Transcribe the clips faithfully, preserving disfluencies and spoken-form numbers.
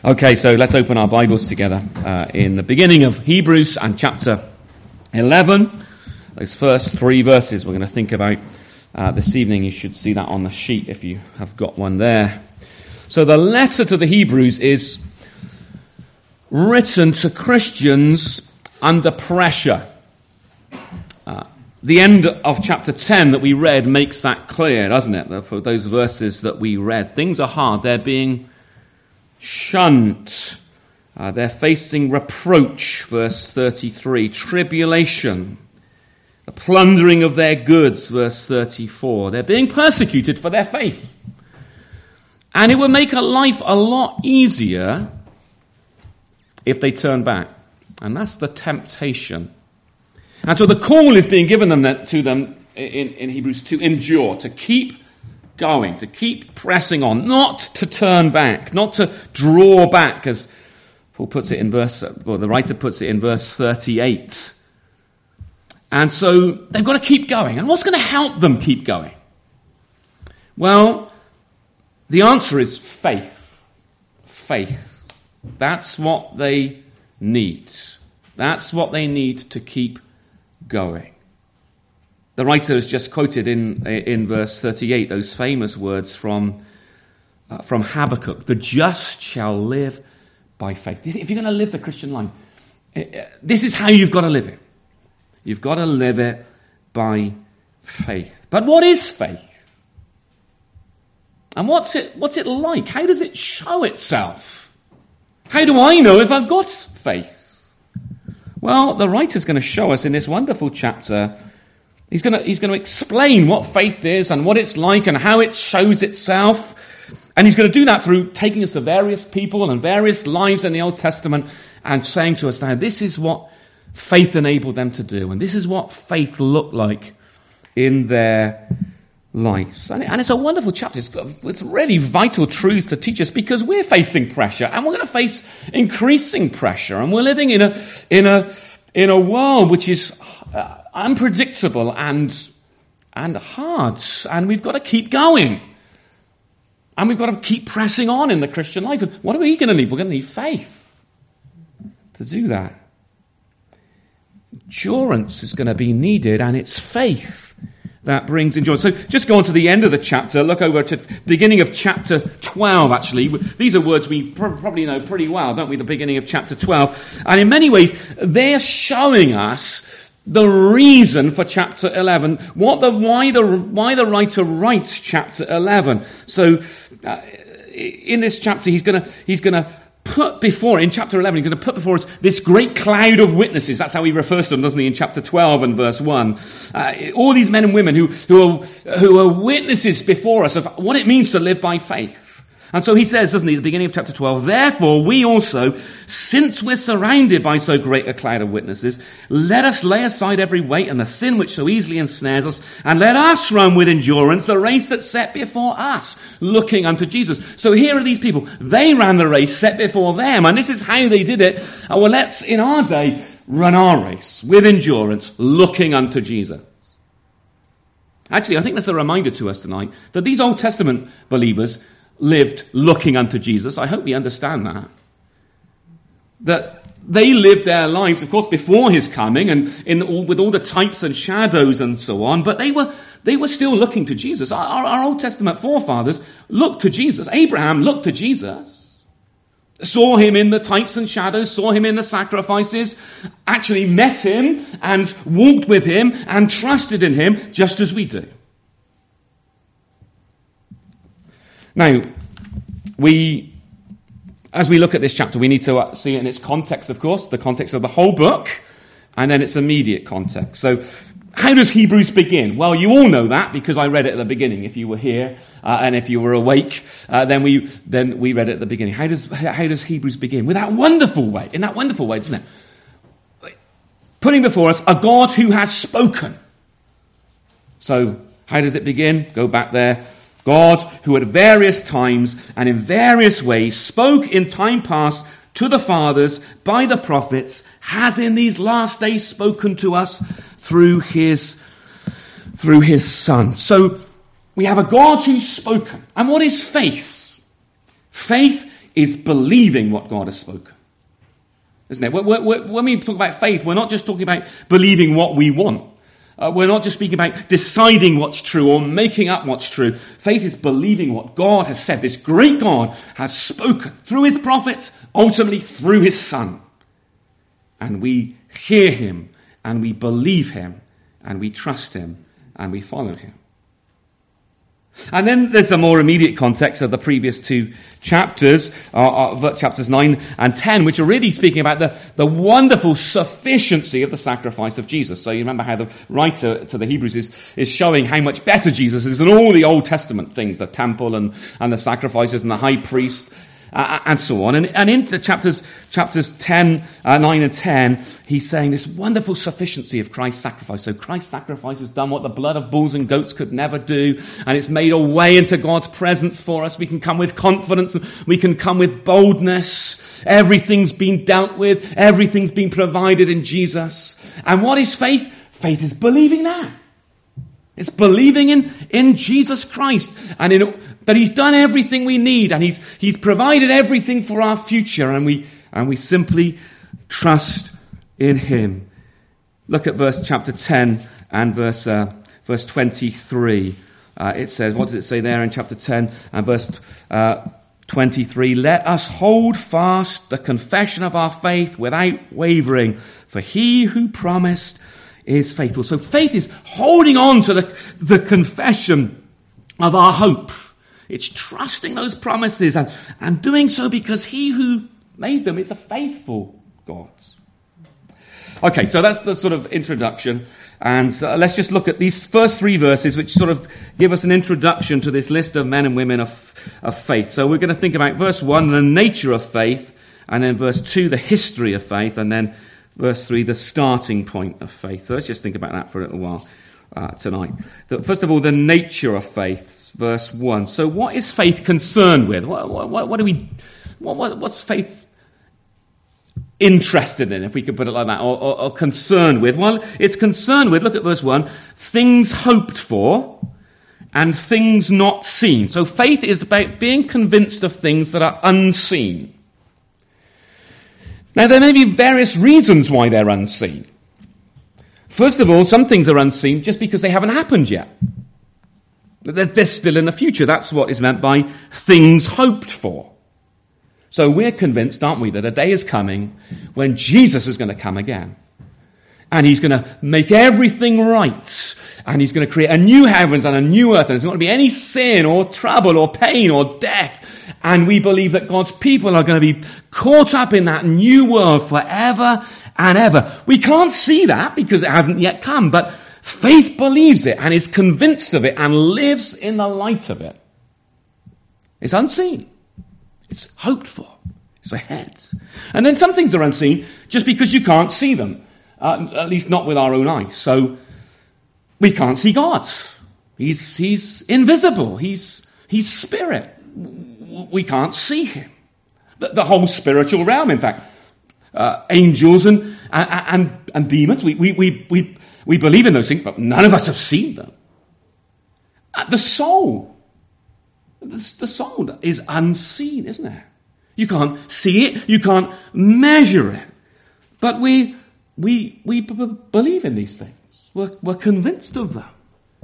Okay, so let's open our Bibles together uh, in the beginning of Hebrews and chapter eleven. Those first three verses we're going to think about uh, this evening. You should see that on the sheet if you have got one there. So the letter to the Hebrews is written to Christians under pressure. Uh, the end of chapter ten that we read makes that clear, doesn't it? For those verses that we read, things are hard. They're being shunned. Uh, they're facing reproach, verse thirty-three, tribulation, the plundering of their goods, verse thirty-four. They're being persecuted for their faith. And it would make a life a lot easier if they turn back. And that's the temptation. And so the call is being given them that, to them in, in Hebrews to endure, to keep going, to keep pressing on, not to turn back, not to draw back, as Paul puts it in verse, well, the writer puts it in verse thirty-eight. And so they've got to keep going. And what's going to help them keep going? Well, the answer is faith. Faith. That's what they need. That's what they need to keep going. The writer has just quoted in in verse thirty-eight those famous words from uh, from Habakkuk: "The just shall live by faith." If you're going to live the Christian life, this is how you've got to live it. You've got to live it by faith. But what is faith? And what's it what's it like? How does it show itself? How do I know if I've got faith? Well, the writer's going to show us in this wonderful chapter. He's going to he's going to explain what faith is and what it's like and how it shows itself. And he's going to do that through taking us to various people and various lives in the Old Testament and saying to us now, this is what faith enabled them to do. And this is what faith looked like in their lives. And, and it's a wonderful chapter. It's got it's really vital truth to teach us because we're facing pressure and we're going to face increasing pressure. And we're living in a in a in a world which is Uh, unpredictable and and hard, and we've got to keep going, and we've got to keep pressing on in the Christian life. And what are we going to need? We're going to need faith to do that. Endurance is going to be needed, and it's faith that brings endurance. So just go on to the end of the chapter. Look over to the beginning of chapter twelve, actually. These are words we probably know pretty well, don't we? The beginning of chapter twelve. And in many ways, they're showing us the reason for chapter eleven, what the why the why the writer writes chapter eleven. So, uh, in this chapter, he's gonna he's gonna put before in chapter eleven, he's gonna put before us this great cloud of witnesses. That's how he refers to them, doesn't he? In chapter twelve and verse one, uh, all these men and women who who are who are witnesses before us of what it means to live by faith. And so he says, doesn't he, at the beginning of chapter twelve, therefore we also, since we're surrounded by so great a cloud of witnesses, let us lay aside every weight and the sin which so easily ensnares us, and let us run with endurance the race that's set before us, looking unto Jesus. So here are these people. They ran the race set before them, and this is how they did it. Oh, well, let's, in our day, run our race with endurance, looking unto Jesus. Actually, I think that's a reminder to us tonight that these Old Testament believers lived looking unto Jesus. I hope we understand that. That they lived their lives, of course, before his coming and in all, with all the types and shadows and so on, but they were they were still looking to Jesus. Our, our, our Old Testament forefathers looked to Jesus. Abraham looked to Jesus, saw him in the types and shadows, saw him in the sacrifices, actually met him and walked with him and trusted in him just as we do. Now, we, as we look at this chapter, we need to see it in its context, of course, the context of the whole book, and then its immediate context. So, how does Hebrews begin? Well, you all know that because I read it at the beginning. If you were here uh, and if you were awake, uh, then we then we read it at the beginning. How does how does Hebrews begin? With that wonderful way, in that wonderful way, isn't it? Putting before us a God who has spoken. So, how does it begin? Go back there. God, who at various times and in various ways spoke in time past to the fathers by the prophets, has in these last days spoken to us through his, through his Son. So we have a God who's spoken. And what is faith? Faith is believing what God has spoken. Isn't it? We're, we're, when we talk about faith, we're not just talking about believing what we want. Uh, we're not just speaking about deciding what's true or making up what's true. Faith is believing what God has said. This great God has spoken through his prophets, ultimately through his Son. And we hear him, and we believe him, and we trust him, and we follow him. And then there's a more immediate context of the previous two chapters, uh, uh, chapters nine and ten, which are really speaking about the, the wonderful sufficiency of the sacrifice of Jesus. So you remember how the writer to the Hebrews is, is showing how much better Jesus is than all the Old Testament things, the temple and, and the sacrifices and the high priest, uh, and so on. And, and in the chapters, chapters ten, uh, nine and ten, he's saying this wonderful sufficiency of Christ's sacrifice. So Christ's sacrifice has done what the blood of bulls and goats could never do, and it's made a way into God's presence for us. We can come with confidence, we can come with boldness. Everything's been dealt with, everything's been provided in Jesus. And what is faith? Faith is believing that. It's believing in, in Jesus Christ, and in that he's done everything we need, and he's he's provided everything for our future, and we and we simply trust in him. Look at verse chapter ten and verse uh, verse twenty-three. Uh, it says, what does it say there in chapter ten and verse uh, twenty-three? Let us hold fast the confession of our faith without wavering, for he who promised is faithful. So faith is holding on to the, the confession of our hope. It's trusting those promises and, and doing so because he who made them is a faithful God. Okay, so that's the sort of introduction. And uh, let's just look at these first three verses, which sort of give us an introduction to this list of men and women of, of faith. So we're going to think about verse one, the nature of faith, and then verse two, the history of faith, and then verse three, the starting point of faith. So let's just think about that for a little while uh, tonight. The, first of all, the nature of faith, verse one. So what is faith concerned with? What, what, what do we? What, what, what's faith interested in, if we could put it like that, or, or, or concerned with? Well, it's concerned with, look at verse one, things hoped for and things not seen. So faith is about being convinced of things that are unseen. Now, there may be various reasons why they're unseen. First of all, some things are unseen just because they haven't happened yet. They're, they're still in the future. That's what is meant by things hoped for. So we're convinced, aren't we, that a day is coming when Jesus is going to come again. And he's going to make everything right. And he's going to create a new heavens and a new earth. And there's not going to be any sin or trouble or pain or death. And we believe that God's people are going to be caught up in that new world forever and ever. We can't see that because it hasn't yet come, but faith believes it and is convinced of it and lives in the light of it. It's unseen. It's hoped for. It's ahead. And then some things are unseen just because you can't see them, uh, at least not with our own eyes. So we can't see God. He's, he's invisible. He's, he's spirit. We can't see him. The, the whole spiritual realm, in fact. Uh, angels and, and, and, and demons, we, we, we, we, we believe in those things, but none of us have seen them. Uh, the soul. The, the soul is unseen, isn't it? You can't see it. You can't measure it. But we, we, we b- b- believe in these things. We're, we're convinced of them.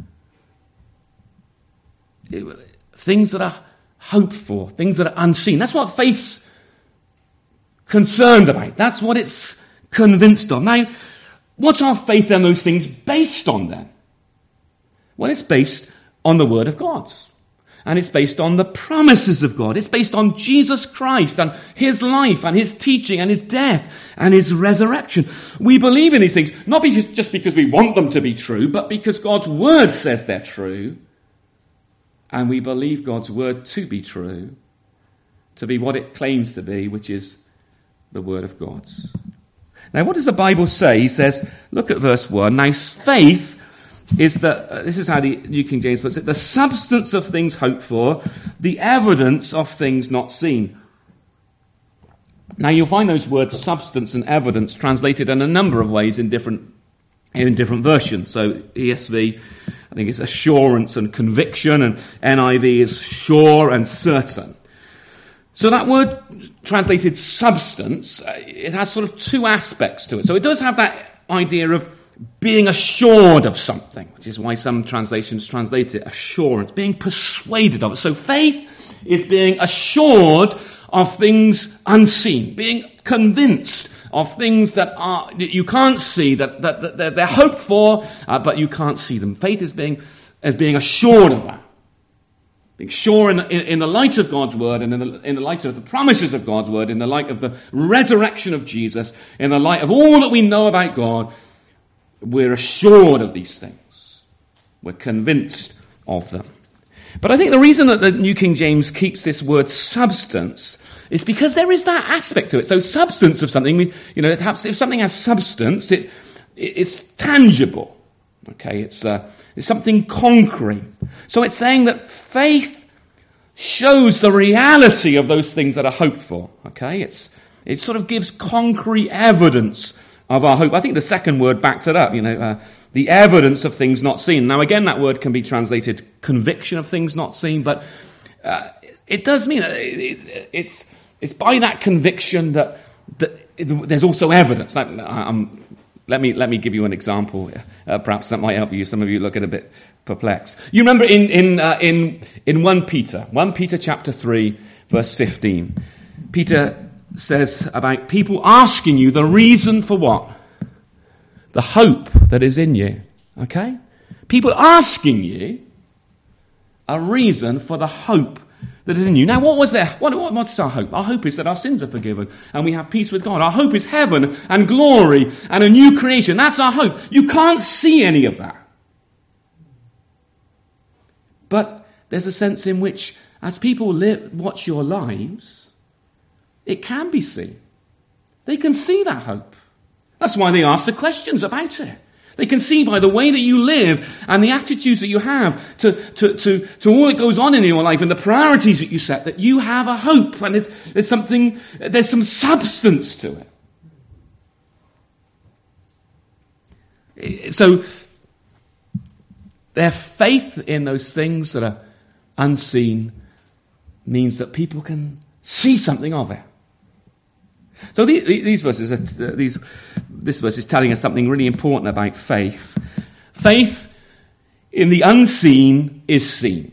It, things that are hoped for, things that are unseen. That's what faith's concerned about. That's what it's convinced of. Now, what's our faith in those things based on then? Well, it's based on the Word of God. And it's based on the promises of God. It's based on Jesus Christ and his life and his teaching and his death and his resurrection. We believe in these things, not just because we want them to be true, but because God's Word says they're true. And we believe God's Word to be true, to be what it claims to be, which is the Word of God. Now, what does the Bible say? He says, look at verse one. Now, faith is the, uh, this is how the New King James puts it, the substance of things hoped for, the evidence of things not seen. Now, you'll find those words substance and evidence translated in a number of ways in different in different versions. So E S V, I think it's assurance and conviction, and N I V is sure and certain. So that word translated substance, uh, it has sort of two aspects to it. So it does have that idea of being assured of something, which is why some translations translate it assurance, being persuaded of it. So faith is being assured of things unseen, being convinced of things that are that you can't see, that, that, that they're, they're hoped for, uh, but you can't see them. Faith is being as being assured of that. Being sure in, in, in the light of God's word, and in the, in the light of the promises of God's word, in the light of the resurrection of Jesus, in the light of all that we know about God, we're assured of these things. We're convinced of them. But I think the reason that the New King James keeps this word substance is because there is that aspect to it. So substance of something, you know, if something has substance, it, it's tangible. Okay, it's uh, it's something concrete. So it's saying that faith shows the reality of those things that are hoped for. Okay, it's it sort of gives concrete evidence of our hope. I think the second word backs it up. You know, uh, the evidence of things not seen. Now, again, that word can be translated conviction of things not seen, but uh, it does mean it, it, it's it's by that conviction that that it, there's also evidence. Like, um, Let me let me give you an example. Uh, perhaps that might help you. Some of you look a bit perplexed. You remember in in uh, in in First Peter, First Peter chapter three, verse fifteen. Peter says about people asking you the reason for what? The hope that is in you. Okay? People asking you a reason for the hope that is in you. Now, what was there? What, what, what's our hope? Our hope is that our sins are forgiven and we have peace with God. Our hope is heaven and glory and a new creation. That's our hope. You can't see any of that. But there's a sense in which, as people live, watch your lives, it can be seen. They can see that hope. That's why they ask the questions about it. They can see by the way that you live and the attitudes that you have to, to, to, to all that goes on in your life and the priorities that you set, that you have a hope and there's, there's something, there's some substance to it. So, their faith in those things that are unseen means that people can see something of it. So these, these verses, are, these, this verse is telling us something really important about faith. Faith in the unseen is seen.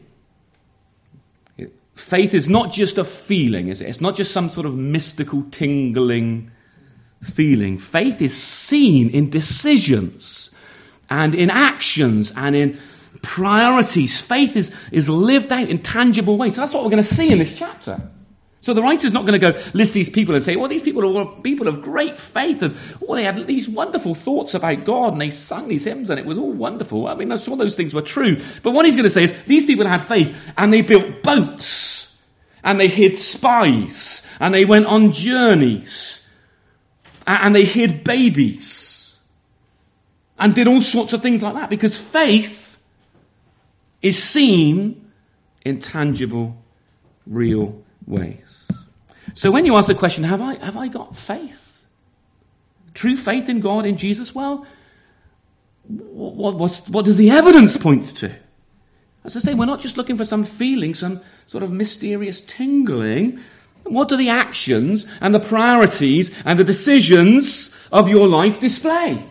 Faith is not just a feeling, is it? It's not just some sort of mystical, tingling feeling. Faith is seen in decisions and in actions and in priorities. Faith is, is lived out in tangible ways. So that's what we're going to see in this chapter. So the writer's not going to go list these people and say, well, these people are people of great faith, and oh, they had these wonderful thoughts about God, and they sung these hymns, and it was all wonderful. I mean, I'm sure those things were true. But what he's going to say is, these people had faith, and they built boats, and they hid spies, and they went on journeys, and they hid babies, and did all sorts of things like that, because faith is seen in tangible, real ways. So when you ask the question, have I have I got faith? True faith in God, in Jesus? Well, what, what's, what does the evidence point to? As I say, we're not just looking for some feeling, some sort of mysterious tingling. What do the actions and the priorities and the decisions of your life display?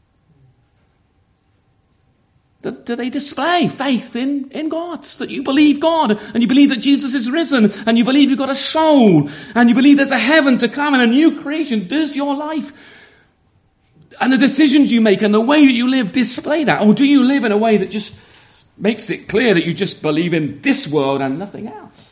Do they display faith in, in God? That you believe God, and you believe that Jesus is risen, and you believe you've got a soul, and you believe there's a heaven to come and a new creation. Does your life and the decisions you make and the way that you live display that? Or do you live in a way that just makes it clear that you just believe in this world and nothing else?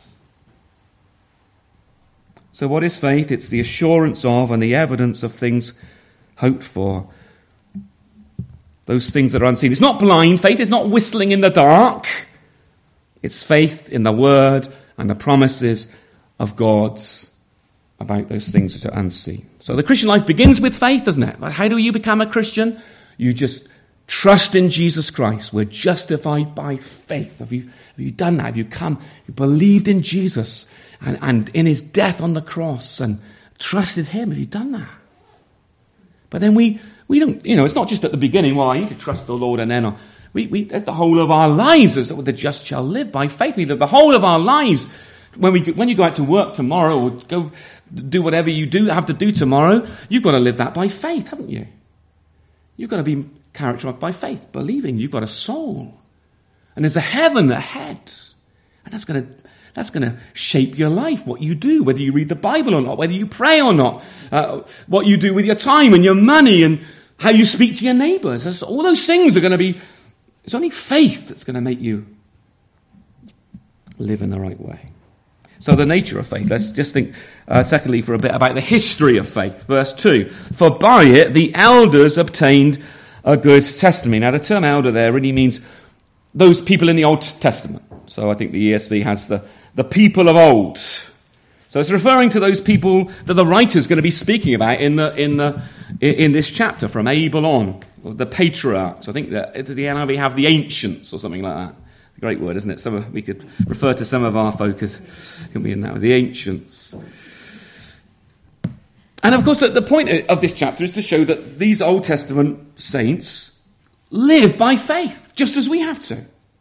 So what is faith? It's the assurance of and the evidence of things hoped for. Those things that are unseen. It's not blind faith. It's not whistling in the dark. It's faith in the word and the promises of God about those things that are unseen. So the Christian life begins with faith, doesn't it? How do you become a Christian? You just trust in Jesus Christ. We're justified by faith. Have you, have you done that? Have you come? You believed in Jesus and, and in his death on the cross and trusted him. Have you done that? But then we... We don't, you know, it's not just at the beginning, well, I need to trust the Lord, and then I'll, we, we, that's the whole of our lives, is that the just shall live by faith. We live the whole of our lives when we when you go out to work tomorrow or go do whatever you do have to do tomorrow, you've got to live that by faith, haven't you? You've got to be characterized by faith, believing. You've got a soul. And there's a heaven ahead. And that's going to that's going to shape your life, what you do, whether you read the Bible or not, whether you pray or not, uh, what you do with your time and your money and how you speak to your neighbors. That's, all those things are going to be, it's only faith that's going to make you live in the right way. So the nature of faith. Let's just think, uh, secondly, for a bit about the history of faith. Verse two. For by it the elders obtained a good testimony. Now the term elder there really means those people in the Old Testament. So I think the E S V has the, the people of old. So it's referring to those people that the writer's going to be speaking about in the in the in this chapter, from Abel on, the patriarchs. I think that the N I V have the ancients or something like that. Great word, isn't it? Some of, we could refer to some of our focus can be in that, the ancients. And of course, the point of this chapter is to show that these Old Testament saints live by faith, just as we have to.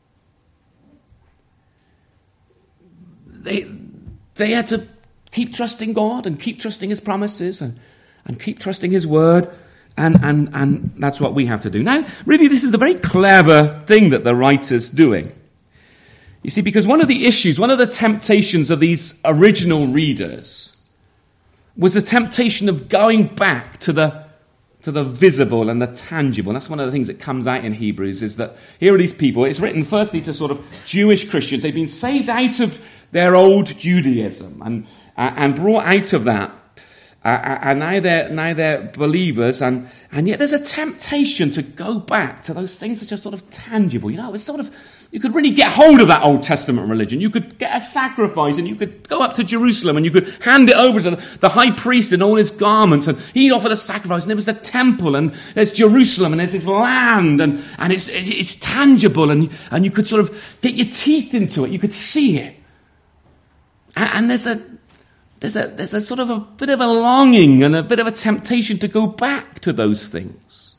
They they had to keep trusting God and keep trusting His promises and, and keep trusting His word. And, and, and that's what we have to do. Now, really, this is a very clever thing that the writer's doing. You see, because one of the issues, one of the temptations of these original readers was the temptation of going back to the to the visible and the tangible. And that's one of the things that comes out in Hebrews, is that here are these people. It's written firstly to sort of Jewish Christians. They've been saved out of their old Judaism and uh, and brought out of that. Uh, and now they're now they're believers, and, and yet there's a temptation to go back to those things that are sort of tangible. You know, it's sort of, you could really get hold of that Old Testament religion. You could get a sacrifice, and you could go up to Jerusalem, and you could hand it over to the high priest in all his garments, and he'd offer the sacrifice, and there was the temple, and there's Jerusalem, and there's this land, and, and it's, it's it's tangible, and and you could sort of get your teeth into it. You could see it, and, and there's a There's a, there's a sort of a bit of a longing and a bit of a temptation to go back to those things.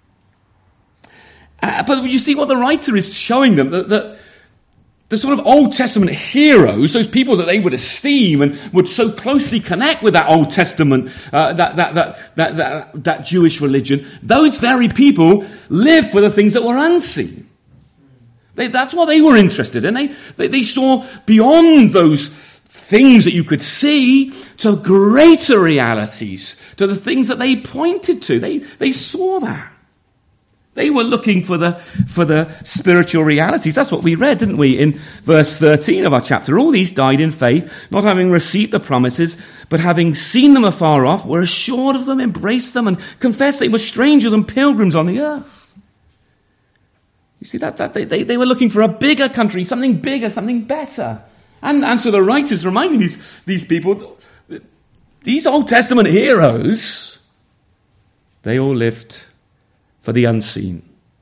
Uh, but you see what the writer is showing them, that, that the sort of Old Testament heroes, those people that they would esteem and would so closely connect with that Old Testament, uh, that, that, that, that, that, that Jewish religion, those very people live for the things that were unseen. They, that's what they were interested in. They, they, they saw beyond those things that you could see to greater realities, to the things that they pointed to. They they saw that. They were looking for the for the spiritual realities. That's what we read, didn't we, in verse thirteen of our chapter? All these died in faith, not having received the promises, but having seen them afar off, were assured of them, embraced them, and confessed they were strangers and pilgrims on the earth. You see, that, that they, they, they were looking for a bigger country, something bigger, something better. And, and so the writer's reminding these, these people, these Old Testament heroes, they all lived for the unseen.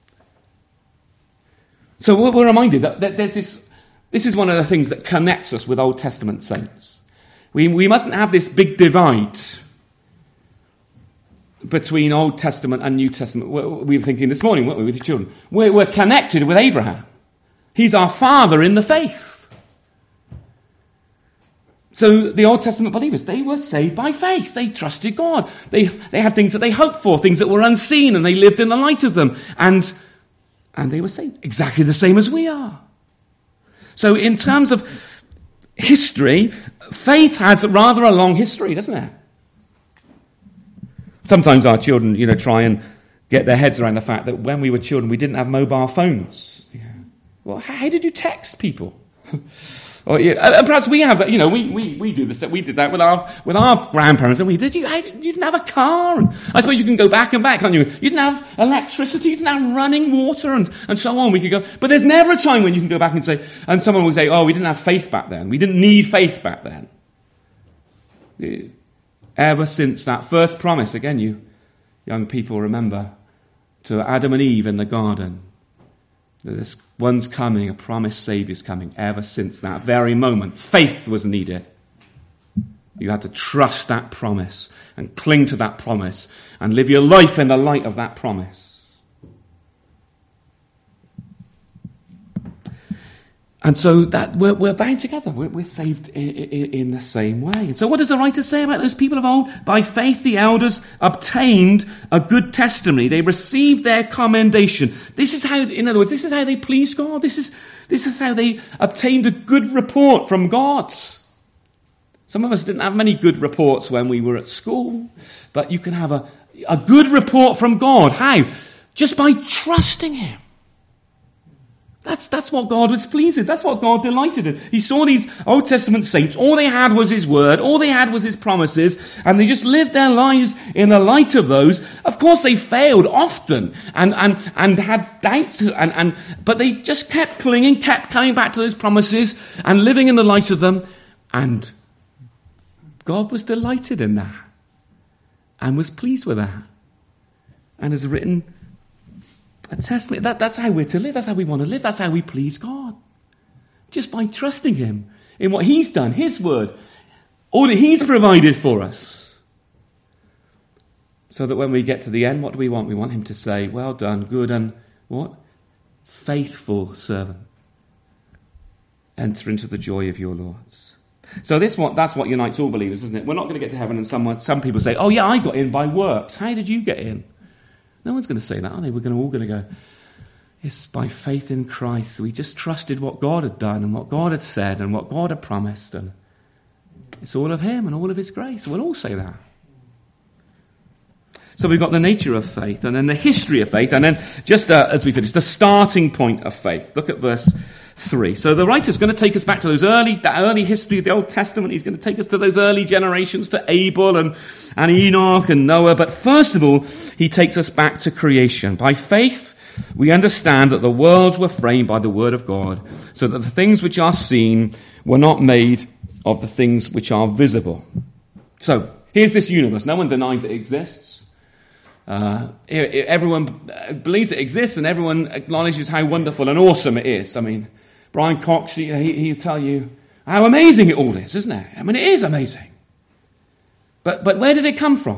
So we're reminded that, that there's this, this is one of the things that connects us with Old Testament saints. We, we mustn't have this big divide between Old Testament and New Testament. We were thinking this morning, weren't we, with your children? We're, we're connected with Abraham. He's our father in the faith. So the Old Testament believers, they were saved by faith. They trusted God. They they had things that they hoped for, things that were unseen, and they lived in the light of them. And, and they were saved exactly the same as we are. So in terms of history, faith has rather a long history, doesn't it? Sometimes our children, you know, try and get their heads around the fact that when we were children, we didn't have mobile phones. Well, how did you text people? Or, yeah, and perhaps we have, you know, we, we, we do this. We did that with our with our grandparents, and we did. You, you didn't have a car, and I suppose you can go back and back, can't you? You didn't have electricity, you didn't have running water, and, and so on. We could go, but there's never a time when you can go back and say, and someone will say, "Oh, we didn't have faith back then. We didn't need faith back then." Ever since that first promise, again, you young people remember, to Adam and Eve in the garden. This one's coming, a promised Saviour's coming. Ever since that very moment, faith was needed. You had to trust that promise and cling to that promise and live your life in the light of that promise. And so that we're, we're bound together. We're, we're saved in, in, in the same way. And so what does the writer say about those people of old? By faith the elders obtained a good testimony. They received their commendation. This is how, in other words, this is how they pleased God. This is, this is how they obtained a good report from God. Some of us didn't have many good reports when we were at school, but you can have a, a good report from God. How? Just by trusting him. That's, that's what God was pleased with. That's what God delighted in. He saw these Old Testament saints. All they had was his word. All they had was his promises. And they just lived their lives in the light of those. Of course, they failed often and, and, and had doubts. And, and, but they just kept clinging, kept coming back to those promises and living in the light of them. And God was delighted in that and was pleased with that. And has written a testimony. That, that's how we're to live. That's how we want to live. That's how we please God. Just by trusting him in what he's done, his word, all that he's provided for us. So that when we get to the end, what do we want? We want him to say, well done, good and what? Faithful servant. Enter into the joy of your Lords. So this what that's what unites all believers, isn't it? We're not going to get to heaven and someone, some people say, oh yeah, I got in by works. How did you get in? No one's going to say that, are they? We're going to all going to go, it's by faith in Christ. We just trusted what God had done and what God had said and what God had promised. And it's all of him and all of his grace. We'll all say that. So we've got the nature of faith and then the history of faith. And then just uh, as we finish, the starting point of faith. Look at verse three. So the writer's going to take us back to those early, that early history of the Old Testament. He's going to take us to those early generations, to Abel and, and Enoch and Noah. But first of all, he takes us back to creation. By faith, we understand that the worlds were framed by the word of God, so that the things which are seen were not made of the things which are visible. So here's this universe. No one denies it exists. Uh, everyone believes it exists, and everyone acknowledges how wonderful and awesome it is. I mean, Brian Cox, he, he'll tell you how amazing it all is, isn't it? I mean, it is amazing. But but where did it come from?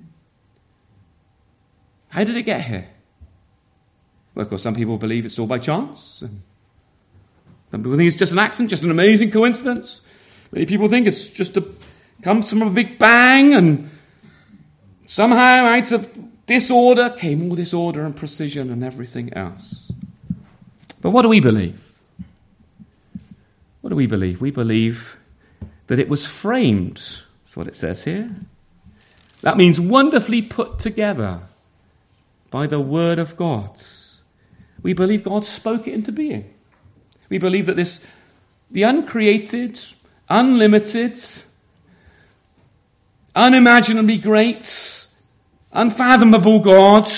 How did it get here? Well, of course, some people believe it's all by chance. And some people think it's just an accident, just an amazing coincidence. Many people think it's just a comes from a big bang, and somehow out of disorder came all this order and precision and everything else. But what do we believe? What do we believe? We believe that it was framed. That's what it says here. That means wonderfully put together by the word of God. We believe God spoke it into being. We believe that this, the uncreated, unlimited, unimaginably great, unfathomable God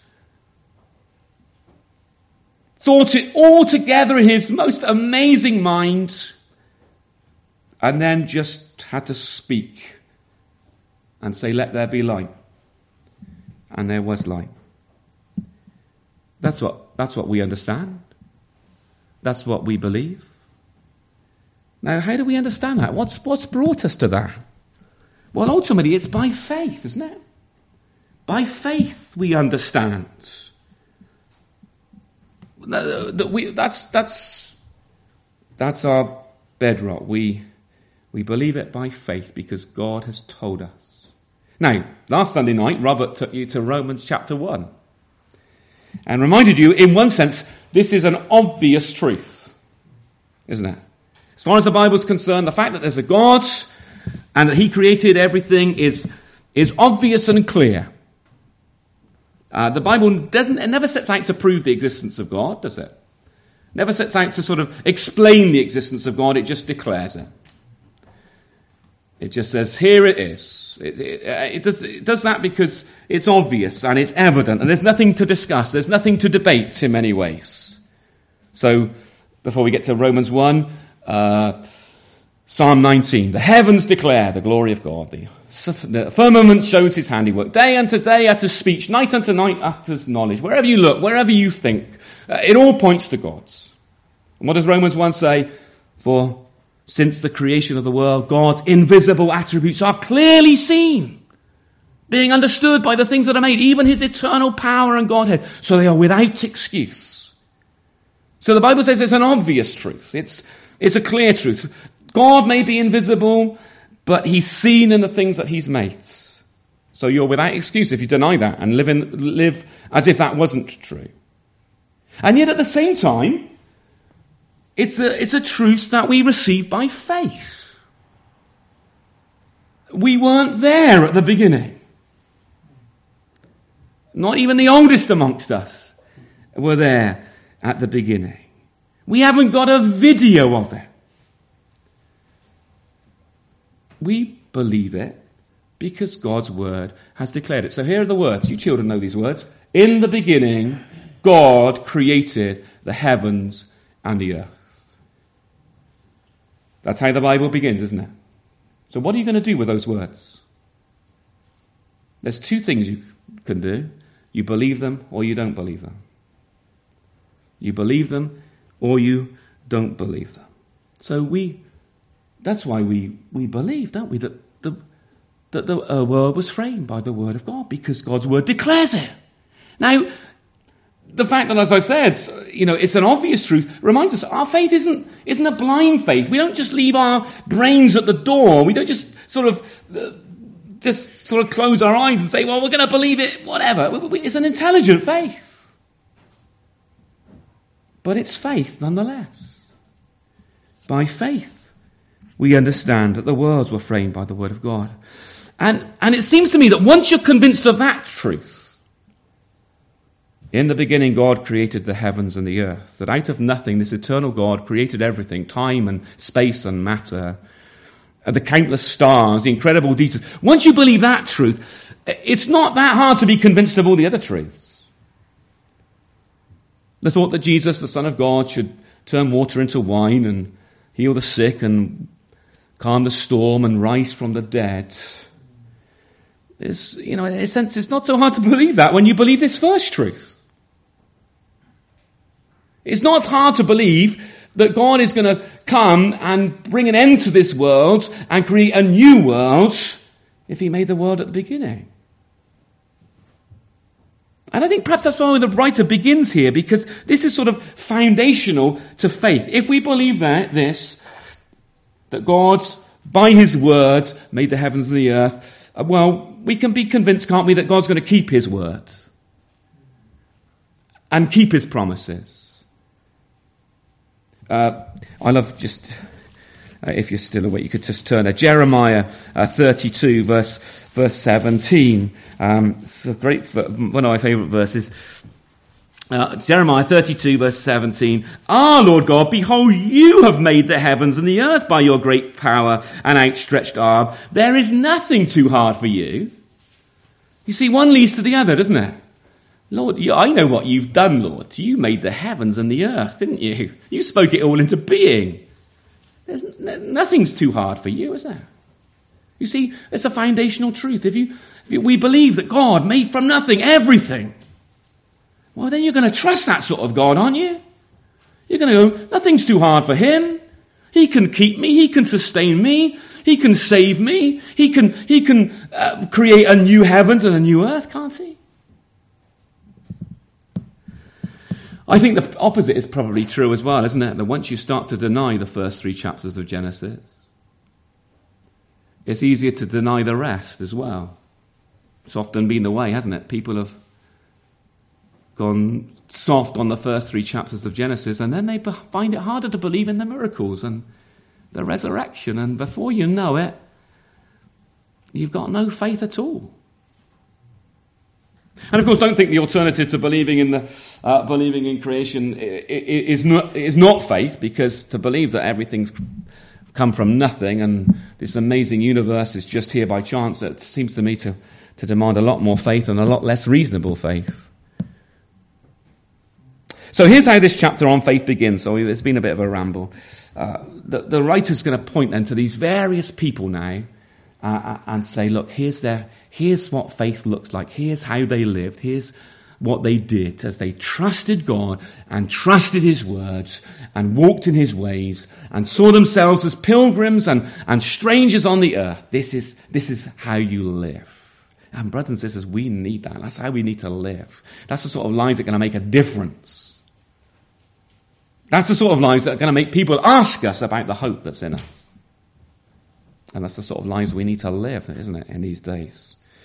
thought it all together in his most amazing mind and then just had to speak and say, let there be light. And there was light. That's what, that's what we understand. That's what we believe. Now, how do we understand that? What's, what's brought us to that? Well, ultimately, it's by faith, isn't it? By faith we understand. That we, that's, that's, that's our bedrock. We, we believe it by faith because God has told us. Now, last Sunday night, Robert took you to Romans chapter one and reminded you, in one sense, this is an obvious truth, isn't it? As far as the Bible is concerned, the fact that there's a God and that he created everything is, is obvious and clear. Uh, the Bible doesn't, it never sets out to prove the existence of God, does it? Never sets out to sort of explain the existence of God, it just declares it. It just says, here it is. It, it, it, does, it does that because it's obvious and it's evident and there's nothing to discuss, there's nothing to debate in many ways. So, before we get to Romans one, uh, Psalm nineteen, the heavens declare the glory of God. The, the firmament shows his handiwork. Day unto day utters speech. Night unto night utters knowledge. Wherever you look, wherever you think, uh, it all points to God's. And what does Romans one say? For since the creation of the world, God's invisible attributes are clearly seen, being understood by the things that are made, even his eternal power and Godhead. So they are without excuse. So the Bible says it's an obvious truth. It's, it's a clear truth. God may be invisible, but he's seen in the things that he's made. So you're without excuse if you deny that and live, in, live as if that wasn't true. And yet at the same time, it's a, it's a truth that we receive by faith. We weren't there at the beginning. Not even the oldest amongst us were there at the beginning. We haven't got a video of it. We believe it because God's word has declared it. So here are the words. You children know these words. In the beginning, God created the heavens and the earth. That's how the Bible begins, isn't it? So what are you going to do with those words? There's two things you can do. You believe them or you don't believe them. You believe them or you don't believe them. So we, that's why we, we believe, don't we, that the, that the uh, world was framed by the word of God, because God's word declares it. Now, the fact that, as I said, you know, it's an obvious truth, reminds us our faith isn't, isn't a blind faith. We don't just leave our brains at the door. We don't just sort of... Uh, just sort of close our eyes and say, well, we're going to believe it, whatever. It's an intelligent faith. But it's faith nonetheless. By faith, we understand that the worlds were framed by the word of God. And, and it seems to me that once you're convinced of that truth, in the beginning God created the heavens and the earth, that out of nothing this eternal God created everything, time and space and matter, the countless stars, the incredible details. Once you believe that truth, it's not that hard to be convinced of all the other truths. The thought that Jesus, the Son of God, should turn water into wine and heal the sick and calm the storm and rise from the dead. Is, you know, in a sense, it's not so hard to believe that when you believe this first truth. It's not hard to believe that God is going to come and bring an end to this world and create a new world if he made the world at the beginning. And I think perhaps that's why the writer begins here, because this is sort of foundational to faith. If we believe that, this, that God, by his word, made the heavens and the earth, well, we can be convinced, can't we, that God's going to keep his word and keep his promises. Uh, I love just, uh, if you're still awake, you could just turn to Jeremiah uh, thirty-two, verse verse seventeen. Um, it's a great, one of my favourite verses. Uh, Jeremiah thirty-two, verse seventeen. Ah, Lord God, behold, you have made the heavens and the earth by your great power and outstretched arm. There is nothing too hard for you. You see, one leads to the other, doesn't it? Lord, I know what you've done, Lord. You made the heavens and the earth, didn't you? You spoke it all into being. There's n- nothing's too hard for you, is there? You see, it's a foundational truth. If you, if you, we believe that God made from nothing everything, well, then you're going to trust that sort of God, aren't you? You're going to go, nothing's too hard for him. He can keep me. He can sustain me. He can save me. He can, he can uh, create a new heavens and a new earth, can't he? I think the opposite is probably true as well, isn't it? That once you start to deny the first three chapters of Genesis, it's easier to deny the rest as well. It's often been the way, hasn't it? People have gone soft on the first three chapters of Genesis, and then they find it harder to believe in the miracles and the resurrection, and before you know it, you've got no faith at all. And of course, don't think the alternative to believing in the uh, believing in creation is not is not faith, because to believe that everything's come from nothing and this amazing universe is just here by chance, it seems to me to, to demand a lot more faith and a lot less reasonable faith. So here's how this chapter on faith begins. So it's been a bit of a ramble. Uh, the, the writer's going to point then to these various people now uh, and say, look, here's their Here's what faith looks like. Here's how they lived. Here's what they did as they trusted God and trusted his words and walked in his ways and saw themselves as pilgrims and, and strangers on the earth. This is, this is how you live. And brothers and sisters, we need that. That's how we need to live. That's the sort of lives that are going to make a difference. That's the sort of lives that are going to make people ask us about the hope that's in us. And that's the sort of lives we need to live, isn't it, in these days?